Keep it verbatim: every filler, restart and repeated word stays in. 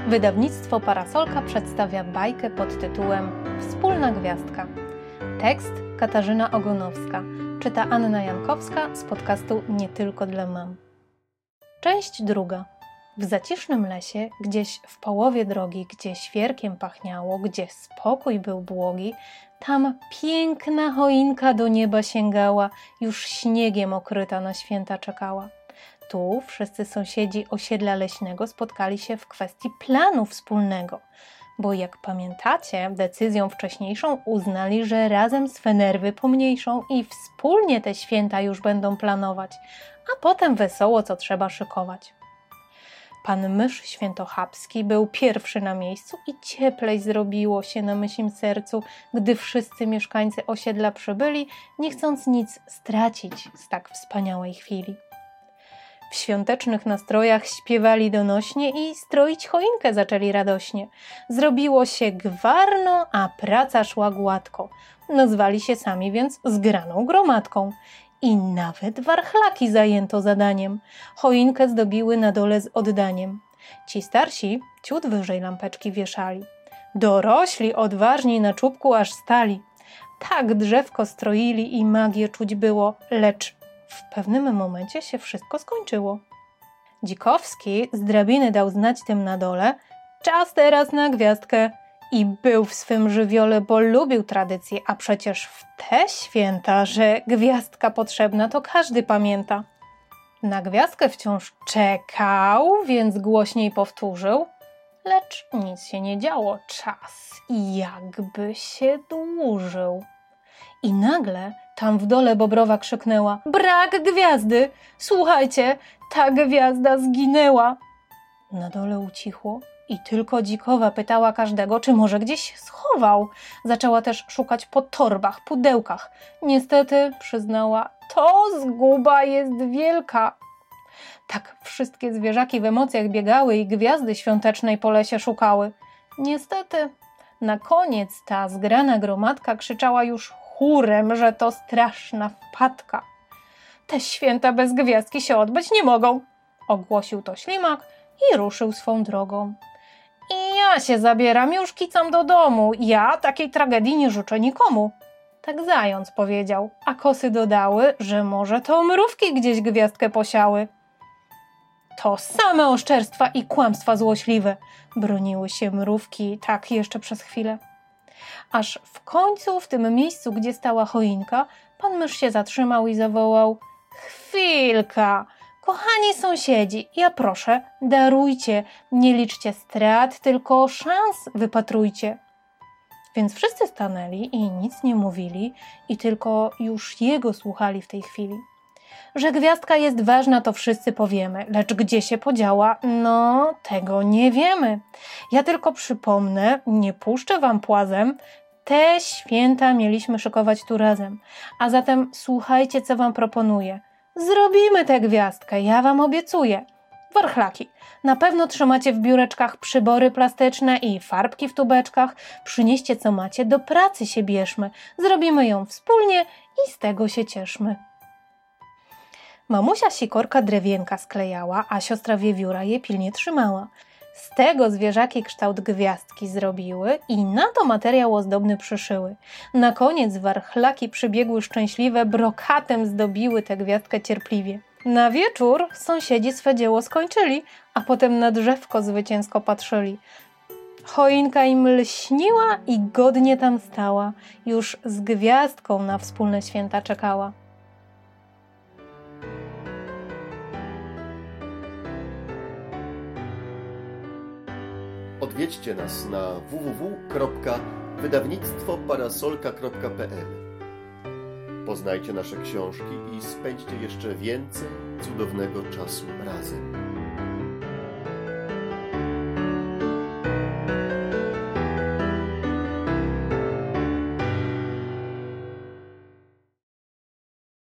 Wydawnictwo Parasolka przedstawia bajkę pod tytułem Wspólna gwiazdka. Tekst Katarzyna Ogonowska. Czyta Anna Jankowska z podcastu Nie tylko dla mam. Część druga. W zacisznym lesie, gdzieś w połowie drogi, gdzie świerkiem pachniało, gdzie spokój był błogi, tam piękna choinka do nieba sięgała, już śniegiem okryta na święta czekała. Tu wszyscy sąsiedzi osiedla leśnego spotkali się w kwestii planu wspólnego, bo jak pamiętacie, decyzją wcześniejszą uznali, że razem swe nerwy pomniejszą i wspólnie te święta już będą planować, a potem wesoło co trzeba szykować. Pan Mysz Świętochapski był pierwszy na miejscu i cieplej zrobiło się na mysim sercu, gdy wszyscy mieszkańcy osiedla przybyli, nie chcąc nic stracić z tak wspaniałej chwili. W świątecznych nastrojach śpiewali donośnie i stroić choinkę zaczęli radośnie. Zrobiło się gwarno, a praca szła gładko. Nazwali się sami więc zgraną gromadką. I nawet warchlaki zajęto zadaniem. Choinkę zdobiły na dole z oddaniem. Ci starsi ciut wyżej lampeczki wieszali. Dorośli odważni na czubku aż stali. Tak drzewko stroili i magię czuć było, lecz w pewnym momencie się wszystko skończyło. Dzikowski z drabiny dał znać tym na dole: czas teraz na gwiazdkę. I był w swym żywiole, bo lubił tradycję, a przecież w te święta, że gwiazdka potrzebna, to każdy pamięta. Na gwiazdkę wciąż czekał, więc głośniej powtórzył, lecz nic się nie działo, czas jakby się dłużył. I nagle tam w dole Bobrowa krzyknęła: brak gwiazdy! Słuchajcie, ta gwiazda zginęła! Na dole ucichło i tylko Dzikowa pytała każdego, czy może gdzieś schował. Zaczęła też szukać po torbach, pudełkach. Niestety, przyznała, to zguba jest wielka. Tak wszystkie zwierzaki w emocjach biegały i gwiazdy świątecznej po lesie szukały. Niestety, na koniec ta zgrana gromadka krzyczała już chórem, że to straszna wpadka. Te święta bez gwiazdki się odbyć nie mogą, ogłosił to ślimak i ruszył swą drogą. I ja się zabieram, już kicam do domu, ja takiej tragedii nie życzę nikomu. Tak zając powiedział, a kosy dodały, że może to mrówki gdzieś gwiazdkę posiały. To same oszczerstwa i kłamstwa złośliwe, broniły się mrówki tak jeszcze przez chwilę. Aż w końcu w tym miejscu, gdzie stała choinka, pan mysz się zatrzymał i zawołał: chwilka! Kochani sąsiedzi, ja proszę, darujcie, nie liczcie strat, tylko szans wypatrujcie. Więc wszyscy stanęli i nic nie mówili i tylko już jego słuchali w tej chwili. Że gwiazdka jest ważna, to wszyscy powiemy, lecz gdzie się podziała, no tego nie wiemy. Ja tylko przypomnę, nie puszczę wam płazem, te święta mieliśmy szykować tu razem. A zatem słuchajcie, co wam proponuję. Zrobimy tę gwiazdkę, ja wam obiecuję. Warchlaki, na pewno trzymacie w biureczkach przybory plastyczne i farbki w tubeczkach. Przynieście co macie, do pracy się bierzmy. Zrobimy ją wspólnie i z tego się cieszmy. Mamusia Sikorka drewienka sklejała, a siostra Wiewióra je pilnie trzymała. Z tego zwierzaki kształt gwiazdki zrobiły i na to materiał ozdobny przyszyły. Na koniec warchlaki przybiegły szczęśliwe, brokatem zdobiły tę gwiazdkę cierpliwie. Na wieczór sąsiedzi swe dzieło skończyli, a potem na drzewko zwycięsko patrzyli. Choinka im lśniła i godnie tam stała, już z gwiazdką na wspólne święta czekała. Odwiedźcie nas na w w w kropka wydawnictwo parasolka kropka p l. Poznajcie nasze książki i spędźcie jeszcze więcej cudownego czasu razem.